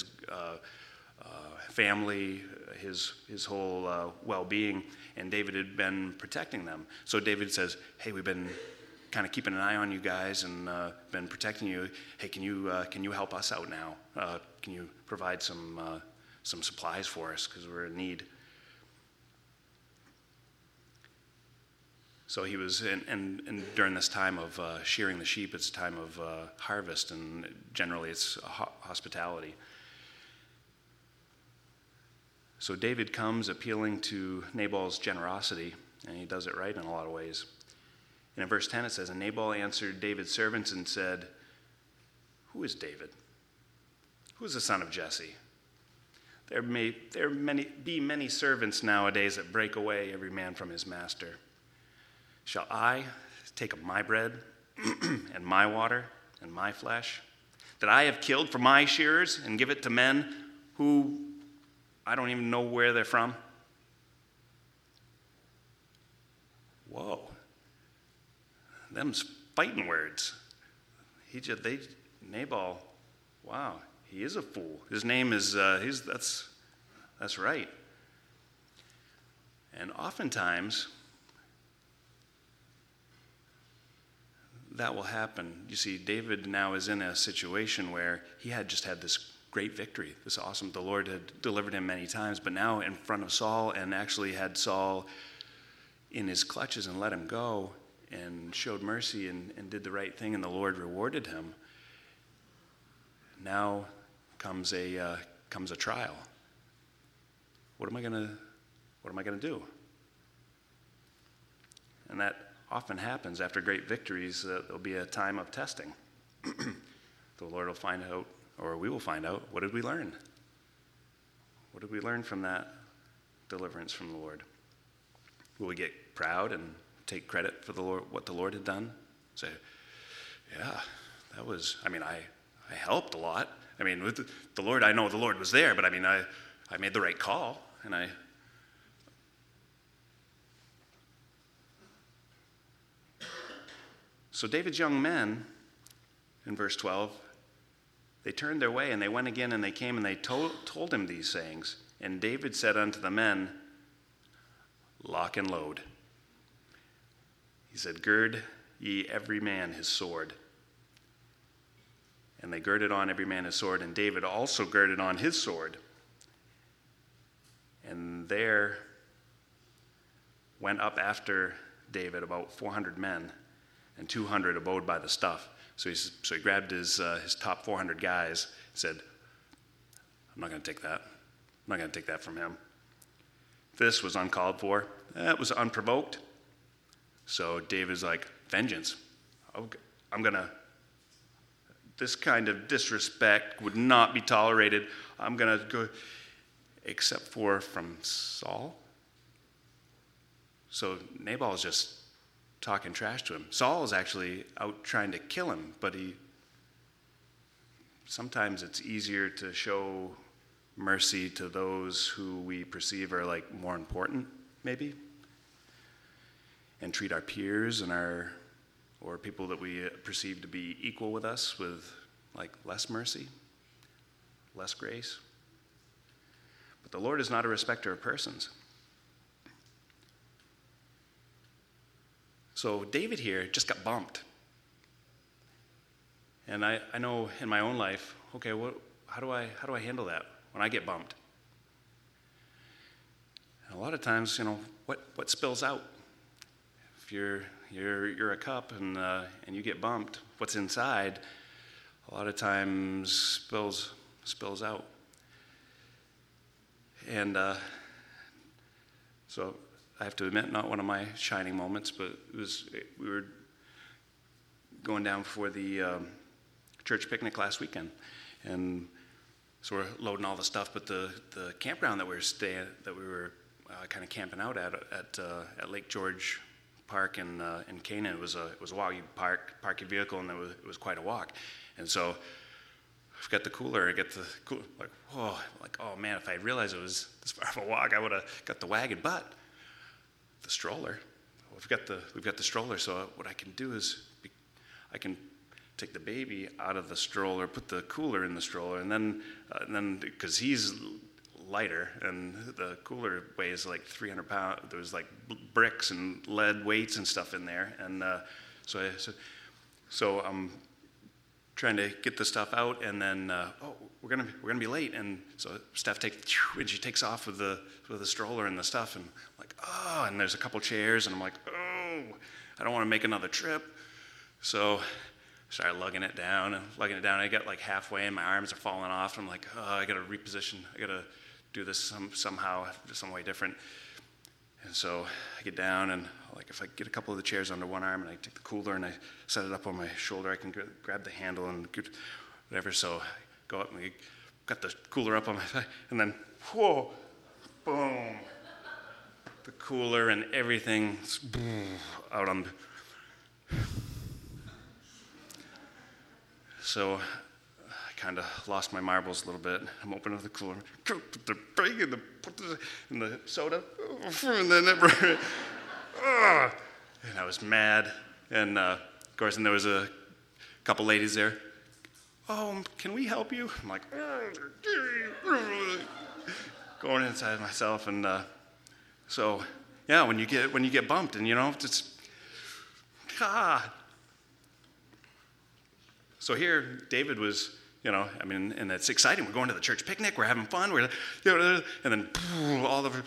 family, his whole well-being. And David had been protecting them. So David says, "Hey, we've been kind of keeping an eye on you guys and been protecting you. Hey, can you help us out now? Can you provide some supplies for us, because we're in need?" So he was, and during this time of shearing the sheep, it's a time of harvest, and generally it's hospitality. So David comes appealing to Nabal's generosity, and he does it right in a lot of ways. And in verse 10 it says, "And Nabal answered David's servants and said, Who is David? Who is the son of Jesse? There be many servants nowadays that break away every man from his master. Shall I take of my bread and my water and my flesh that I have killed for my shearers and give it to men who I don't even know where they're from?" Whoa. Them's fighting words. Nabal, wow, he is a fool. His name is, that's right. And oftentimes, that will happen. You see, David now is in a situation where he had just had this great victory, this awesome, the Lord had delivered him many times, but now in front of Saul, and actually had Saul in his clutches and let him go, and showed mercy and did the right thing, and the Lord rewarded him. Now comes a trial. What am I gonna do? And that often happens after great victories. There'll be a time of testing. The Lord will find out, or we will find out, what did we learn? What did we learn from that deliverance from the Lord? Will we get proud and take credit for the Lord, what the Lord had done? Say, yeah, that was, I helped a lot. I mean, with the Lord, I know the Lord was there, but I mean, I made the right call, and So David's young men, in verse 12, they turned their way, and they went again, and they came, and they told him these sayings. And David said unto the men, lock and load. He said, gird ye every man his sword. And they girded on every man his sword, and David also girded on his sword. And there went up after David about 400 men, and 200 abode by the stuff. So he grabbed his top 400 guys and said, I'm not going to take that. I'm not going to take that from him. This was uncalled for. That was unprovoked. So David's like, vengeance. I'm going to, this kind of disrespect would not be tolerated. I'm going to go, except for from Saul. So Nabal is just talking trash to him. Saul is actually out trying to kill him, but sometimes it's easier to show mercy to those who we perceive are like more important, maybe, and treat our peers and or people that we perceive to be equal with us with like less mercy, less grace. But the Lord is not a respecter of persons. So David here just got bumped. And I know in my own life, okay, how do I handle that when I get bumped? And a lot of times, what spills out? If you're a cup and you get bumped, what's inside a lot of times spills out. And so I have to admit, not one of my shining moments, but we were going down for the church picnic last weekend, and so we're loading all the stuff. But the campground that we were kind of camping out at Lake George Park in Canaan, it was a walk. You park your vehicle, and it was quite a walk. And so I've got the cooler. I get the cooler, oh man, if I realized it was this far of a walk, I would have got the wagon, but the stroller. We've got the stroller, so what I can do is I can take the baby out of the stroller, put the cooler in the stroller, and then because he's lighter and the cooler weighs like 300 pounds, there's like bricks and lead weights and stuff in there, and so I'm trying to get the stuff out, and then we're gonna be late, and so Steph takes off with the stroller and the stuff, and I'm like, oh, and there's a couple chairs, and I'm like, oh, I don't want to make another trip, so I started lugging it down. I got like halfway, and my arms are falling off, and I'm like, oh, I got to reposition, I got to do this somehow, some way different, and so I get down, and like if I get a couple of the chairs under one arm, and I take the cooler and I set it up on my shoulder, I can grab the handle and whatever. So I go up and we got the cooler up on my side, and then whoa, boom, the cooler and everything out on. So I kind of lost my marbles a little bit. I'm opening up the cooler, put the break in the soda, and then and I was mad. And of course, and there was a couple ladies there. Oh, can we help you? I'm like, going inside myself, and so yeah, when you get bumped, and it's So here, David was, and it's exciting. We're going to the church picnic. We're having fun. And then all of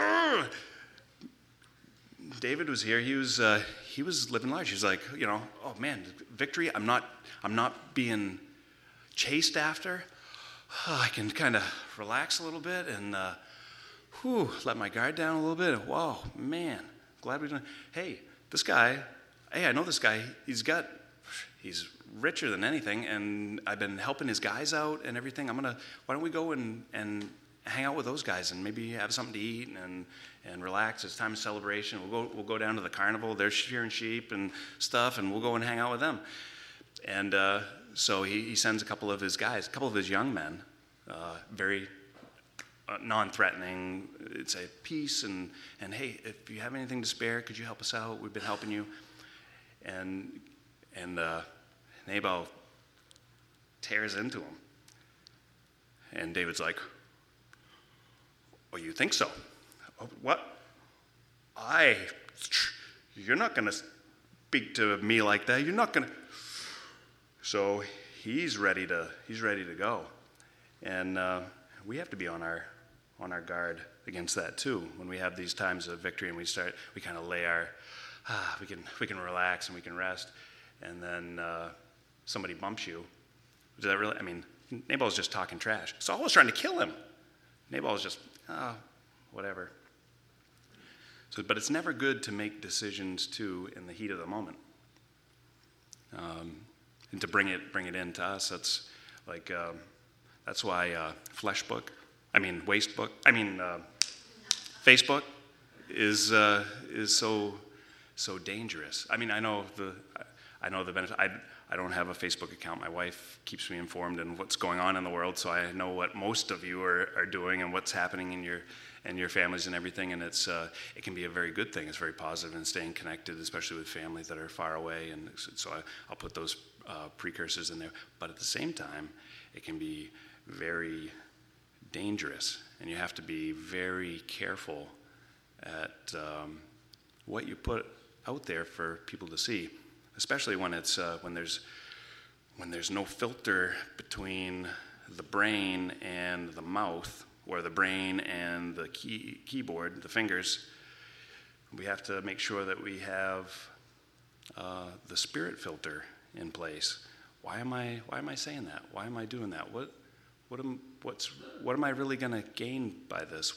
David was here. He was living large. He was like, oh man, victory. I'm not being chased after. I can kind of relax a little bit and let my guard down a little bit. Wow, man, glad we done. Hey, this guy. Hey, I know this guy. He's richer than anything, and I've been helping his guys out and everything. Why don't we go and hang out with those guys and maybe have something to eat and relax. It's time of celebration. We'll go down to the carnival. They're shearing sheep and stuff, and we'll go and hang out with them. And so he sends a couple of his guys, a couple of his young men, very non-threatening, say peace and hey, if you have anything to spare, could you help us out? We've been helping you. And Nabal tears into him. And David's like, oh, you think so? What? You're not going to speak to me like that. You're not going to. So he's ready to go. And we have to be on our guard against that too. When we have these times of victory and we kind of lay our, we can relax and we can rest. And then somebody bumps you. Does that really, Nabal's just talking trash. Saul was trying to kill him. Nabal's just, whatever. So, but it's never good to make decisions too in the heat of the moment. And to bring it into us. That's like, that's why Facebook is so dangerous. I know the benefit. I don't have a Facebook account. My wife keeps me informed in what's going on in the world, so I know what most of you are doing and what's happening in your families and everything. And it can be a very good thing. It's very positive and staying connected, especially with families that are far away. And so I'll put those precursors in there. But at the same time, it can be very dangerous, and you have to be very careful at what you put out there for people to see, especially when it's when there's no filter between the brain and the mouth, or the brain and the keyboard, the fingers. We have to make sure that we have the spirit filter in place. Why am I saying that? Why am I doing that? What am I really going to gain by this?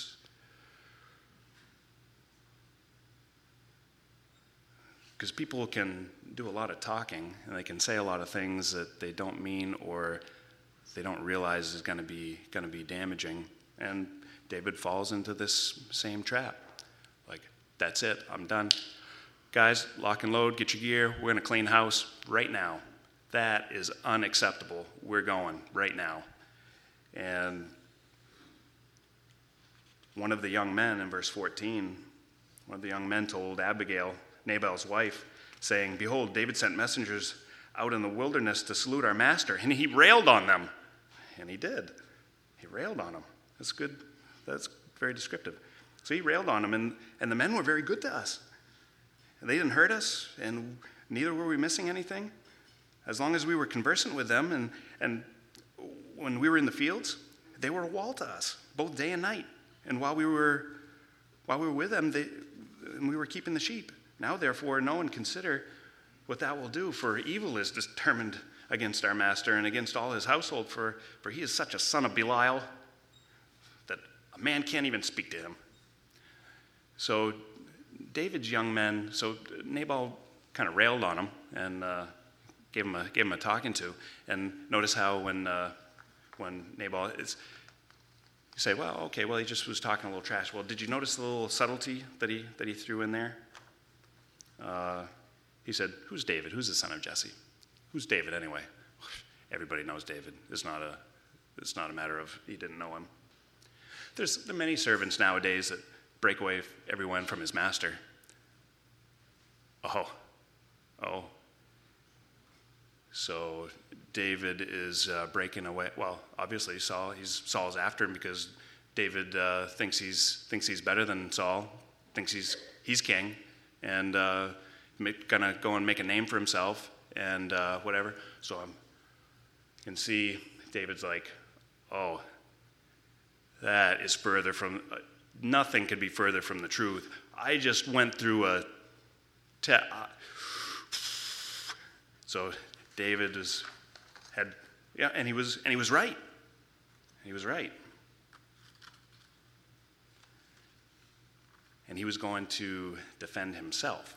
Because people can do a lot of talking, and they can say a lot of things that they don't mean or they don't realize is going to be damaging. And David falls into this same trap. Like, that's it, I'm done. Guys, lock and load, get your gear, we're going to clean house right now. That is unacceptable. We're going right now. And one of the young men in verse 14, one of the young men told Abigail, Nabal's wife, saying, "Behold, David sent messengers out in the wilderness to salute our master, and he railed on them." And he did. He railed on them. That's good. That's very descriptive. So he railed on them, and the men were very good to us. And they didn't hurt us, and neither were we missing anything. As long as we were conversant with them, and when we were in the fields, they were a wall to us, both day and night. And while we were with them, and we were keeping the sheep. Now, therefore, know and consider what that will do, for evil is determined against our master and against all his household, for he is such a son of Belial that a man can't even speak to him. So David's young men, so Nabal kind of railed on him and gave him a talking to. And notice how when Nabal is, you say, well, okay, well, he just was talking a little trash. Well, did you notice the little subtlety that he threw in there? He said, "Who's David? Who's the son of Jesse? Who's David anyway?" Everybody knows David. It's not a matter of he didn't know him. There are many servants nowadays that break away everyone from his master. Oh. So David is breaking away. Well, obviously Saul's after him because David thinks he's better than Saul, thinks he's king, and gonna go and make a name for himself and whatever. So I can see David's like, oh, that is further from. Nothing could be further from the truth. I just went through a. So David and he was right. He was right. And he was going to defend himself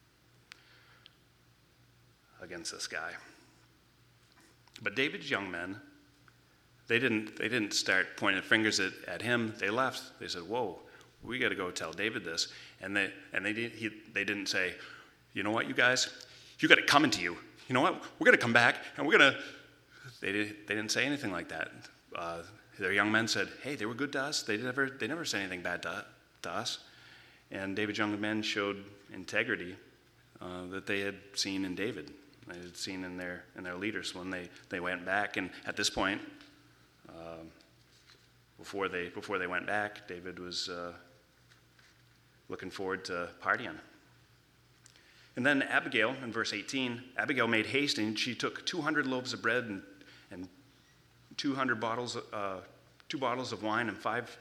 against this guy. But David's young men, they didn't start pointing fingers at him. They left. They said, "Whoa, we got to go tell David this." And they didn't say, "You know what, you guys? You got it coming to you. you know what, we're going to come back, and we're going to... They didn't say anything like that. Their young men said, hey, they were good to us. They never said anything bad to us. And David's young men showed integrity that they had seen in David. They had seen in their leaders when they went back. And at this point, before they went back, David was looking forward to partying. And then Abigail, in verse 18, Abigail made haste, and she took 200 loaves of bread and 200 bottles, 2 bottles of wine, and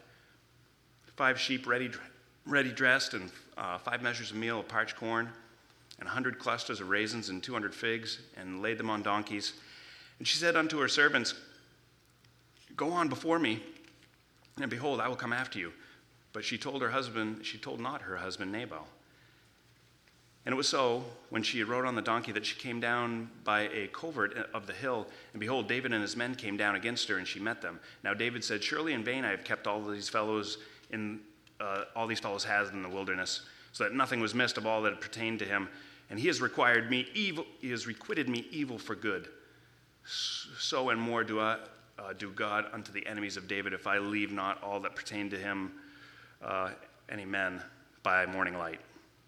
five sheep ready dressed, and 5 measures of meal of parched corn, and 100 clusters of raisins, and 200 figs, and laid them on donkeys. And she said unto her servants, go on before me, and behold, I will come after you. But she told not her husband Nabal. And it was so, when she rode on the donkey, that she came down by a covert of the hill, and behold, David and his men came down against her, and she met them. Now David said, surely in vain I have kept all these fellows has in the wilderness, so that nothing was missed of all that pertained to him. And he has requited me evil; he has requited me evil for good. So and more do God unto the enemies of David, if I leave not all that pertained to him, any men, by morning light.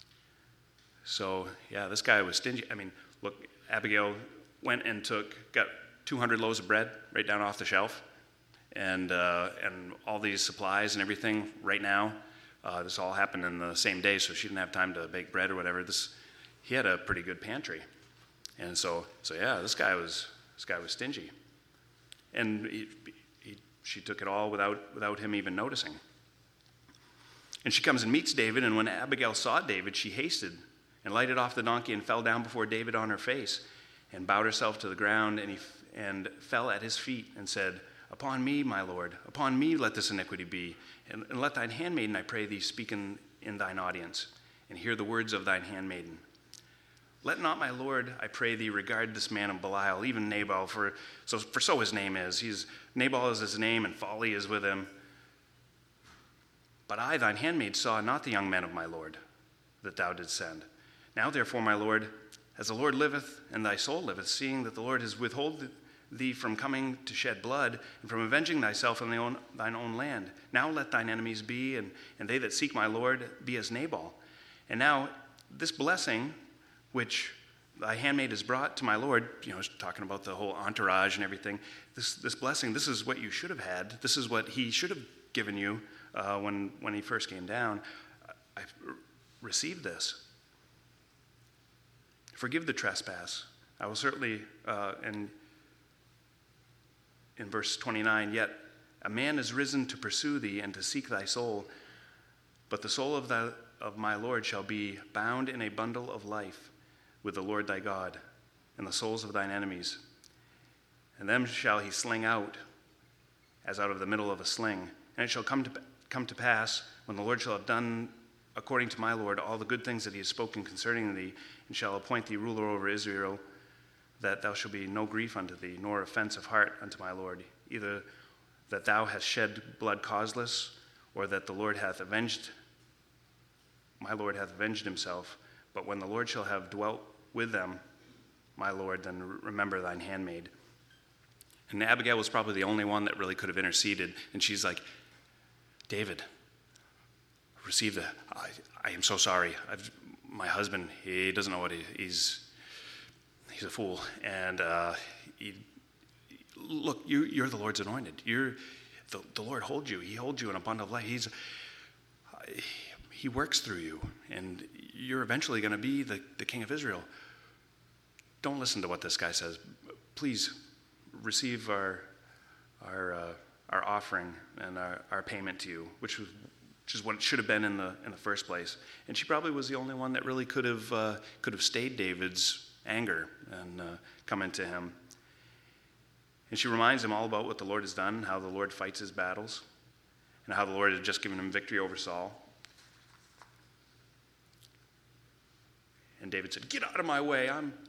So, yeah, this guy was stingy. I mean, look, Abigail went and got 200 loaves of bread right down off the shelf, and all these supplies and everything right now. This all happened in the same day, so she didn't have time to bake bread or whatever. He had a pretty good pantry, and so yeah, this guy was stingy, and she took it all without him even noticing. And she comes and meets David, and when Abigail saw David, she hasted and lighted off the donkey and fell down before David on her face and bowed herself to the ground, and fell at his feet and said, upon me, my Lord, upon me let this iniquity be, and let thine handmaiden, I pray thee, speak in thine audience, and hear the words of thine handmaiden. Let not my Lord, I pray thee, regard this man of Belial, even Nabal, for so his name is. Nabal is his name, and folly is with him. But I, thine handmaid, saw not the young men of my Lord, that thou didst send. Now therefore, my Lord, as the Lord liveth, and thy soul liveth, seeing that the Lord has withhold thee from coming to shed blood, and from avenging thyself on thine own land, now let thine enemies be, and they that seek my Lord be as Nabal. And now this blessing, which thy handmaid has brought to my Lord, talking about the whole entourage and everything, this blessing, this is what you should have had. This is what he should have given you when he first came down. I received this. Forgive the trespass. I will certainly, in verse 29, yet a man is risen to pursue thee and to seek thy soul, but the soul of my Lord shall be bound in a bundle of life with the Lord thy God, and the souls of thine enemies. And them shall he sling out, as out of the middle of a sling. And it shall come to pass, when the Lord shall have done according to my Lord all the good things that he has spoken concerning thee, and shall appoint thee ruler over Israel, that thou shalt be no grief unto thee, nor offense of heart unto my Lord, either that thou hast shed blood causeless, or that my Lord hath avenged himself. But when the Lord shall have dwelt with them, my Lord, then remember thine handmaid. And Abigail was probably the only one that really could have interceded, and she's like, David, receive I am so sorry. My husband, he doesn't know what he's a fool. And look, you're the Lord's anointed. The Lord holds you. He holds you in a bundle of light. He works through you, and you're eventually going to be the king of Israel. Don't listen to what this guy says. Please receive our offering and our payment to you, which is what it should have been in the first place. And she probably was the only one that really could have stayed David's anger and come into him. And she reminds him all about what the Lord has done, how the Lord fights his battles, and how the Lord had just given him victory over Saul. And David said, "Get out of my way.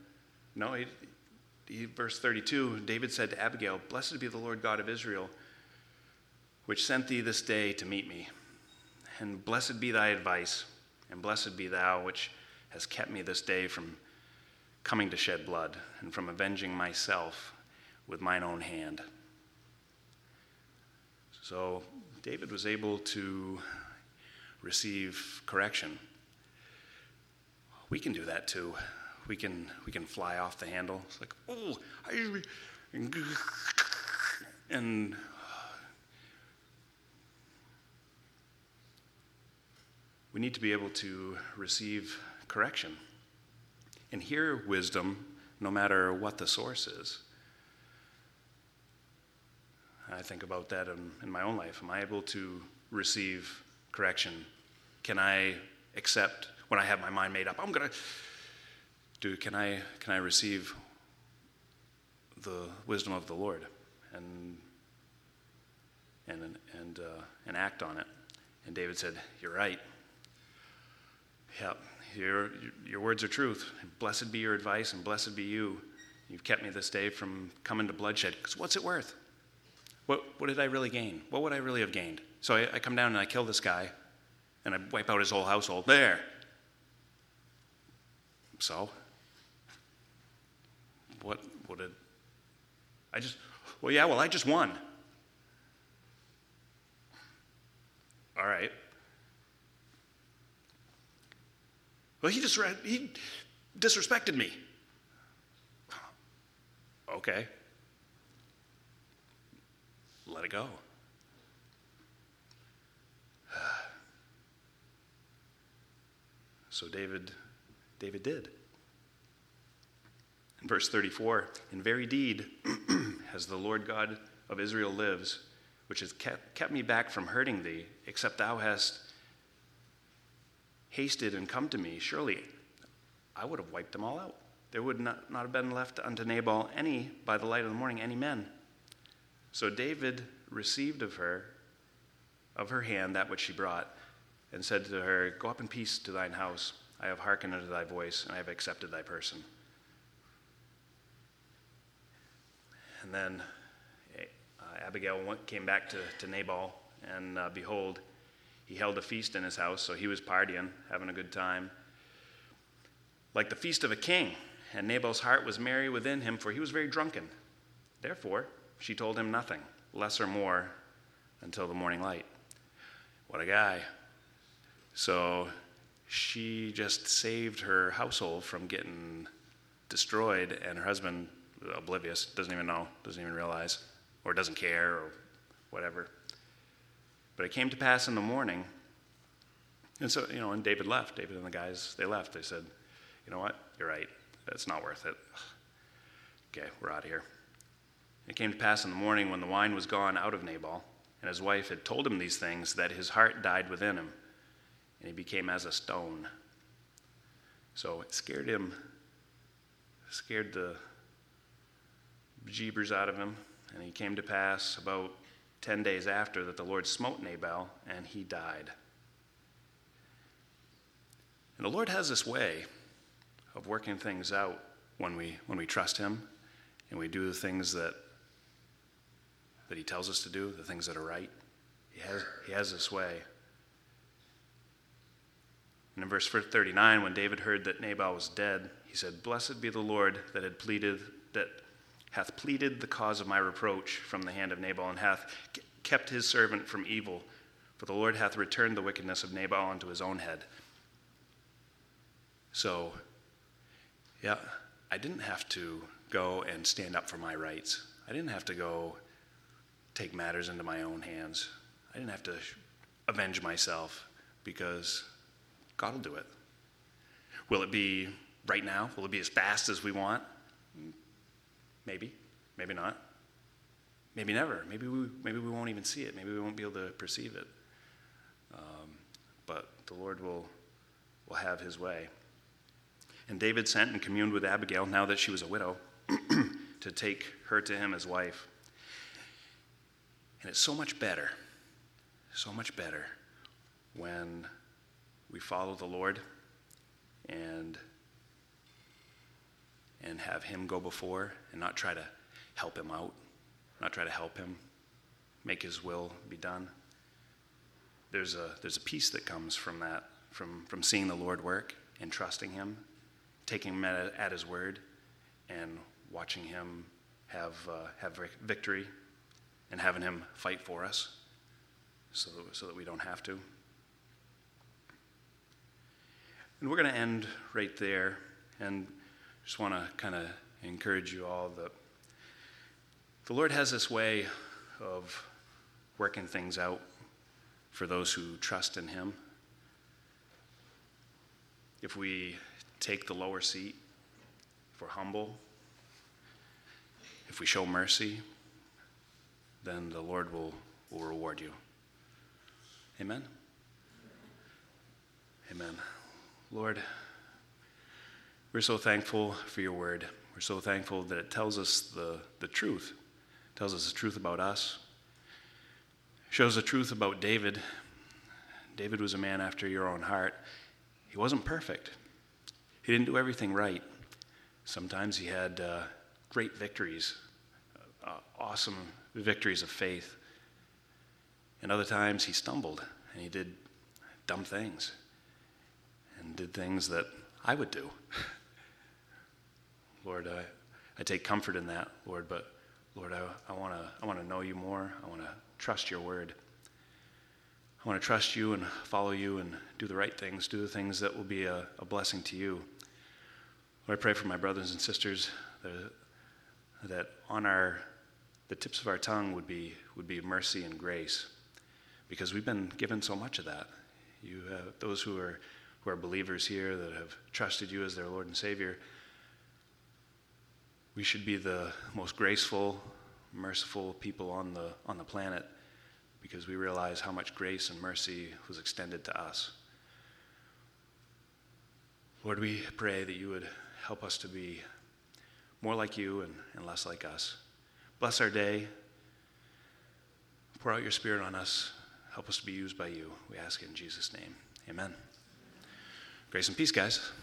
Verse 32, David said to Abigail, "Blessed be the Lord God of Israel, which sent thee this day to meet me. And blessed be thy advice, and blessed be thou, which has kept me this day from coming to shed blood and from avenging myself with mine own hand. So David was able to receive correction. We can do that too. We can fly off the handle. It's like, oh, and we need to be able to receive correction and hear wisdom no matter what the source is. I think about that in my own life. Am I able to receive correction? Can I accept when I have my mind made up? Can I receive the wisdom of the Lord and act on it? And David said, "You're right. Yep, your words are truth. Blessed be your advice, and blessed be you. You've kept me this day from coming to bloodshed. Because what's it worth? What did I really gain? What would I really have gained? So I come down and I kill this guy, and I wipe out his whole household. There. So, what did I just? I just won. All right. Well, he disrespected me. Okay. Let it go. So David did. In verse 34, in very deed, as the Lord God of Israel lives, which has kept me back from hurting thee, except thou hast hasted and come to me, surely I would have wiped them all out. There would not have been left unto Nabal any, by the light of the morning, any men. So David received of her hand that which she brought, and said to her, go up in peace to thine house. I have hearkened unto thy voice, and I have accepted thy person. And then Abigail came back to Nabal, and behold, he held a feast in his house, so he was partying, having a good time, like the feast of a king. And Nabal's heart was merry within him, for he was very drunken. Therefore, she told him nothing, less or more, until the morning light. What a guy. So she just saved her household from getting destroyed, and her husband, oblivious, doesn't even know, doesn't even realize, or doesn't care, or whatever. But it came to pass in the morning, and so, and David left. David and the guys, they left. They said, you know what, you're right, it's not worth it. Okay, we're out of here. It came to pass in the morning when the wine was gone out of Nabal, and his wife had told him these things, that his heart died within him, and he became as a stone. So it scared the bejeebers out of him, and it came to pass about 10 days after that the Lord smote Nabal, and he died. And the Lord has this way of working things out when we trust him, and we do the things that he tells us to do, the things that are right. He has this way. And in verse 39, when David heard that Nabal was dead, he said, blessed be the Lord that hath pleaded the cause of my reproach from the hand of Nabal, and hath kept his servant from evil. For the Lord hath returned the wickedness of Nabal unto his own head. So, I didn't have to go and stand up for my rights. I didn't have to go take matters into my own hands. I didn't have to avenge myself, because God will do it. Will it be right now? Will it be as fast as we want? Maybe. Maybe not. Maybe never. Maybe we won't even see it. Maybe we won't be able to perceive it. But the Lord will have his way. And David sent and communed with Abigail, now that she was a widow, to take her to him as wife. And it's so much better when we follow the Lord and have him go before, and not try to help him out, not try to help him make his will be done. There's a peace that comes from that, from seeing the Lord work and trusting him taking him at his word and watching him have victory and having him fight for us so that we don't have to. And we're going to end right there, and just want to kind of encourage you all that the Lord has this way of working things out for those who trust in him. If we take the lower seat, if we're humble, if we show mercy, then the Lord will reward you. Amen? Amen. Lord, we're so thankful for your word. We're so thankful that it tells us the truth. It tells us the truth about us. It shows the truth about David. David was a man after your own heart. He wasn't perfect. He didn't do everything right. Sometimes he had great victories, awesome victories of faith. And other times he stumbled and he did dumb things and did things that I would do. Lord, I take comfort in that, Lord, but Lord, I want to know you more. I want to trust your word. I want to trust you and follow you and do the right things, do the things that will be a blessing to you. Lord, I pray for my brothers and sisters that on the tips of our tongue would be mercy and grace, because we've been given so much of that. You have those who are believers here that have trusted you as their Lord and Savior. We should be the most graceful, merciful people on the planet, because we realize how much grace and mercy was extended to us. Lord, we pray that you would help us to be more like you and less like us. Bless our day. Pour out your Spirit on us. Help us to be used by you. We ask it in Jesus' name. Amen. Grace and peace, guys.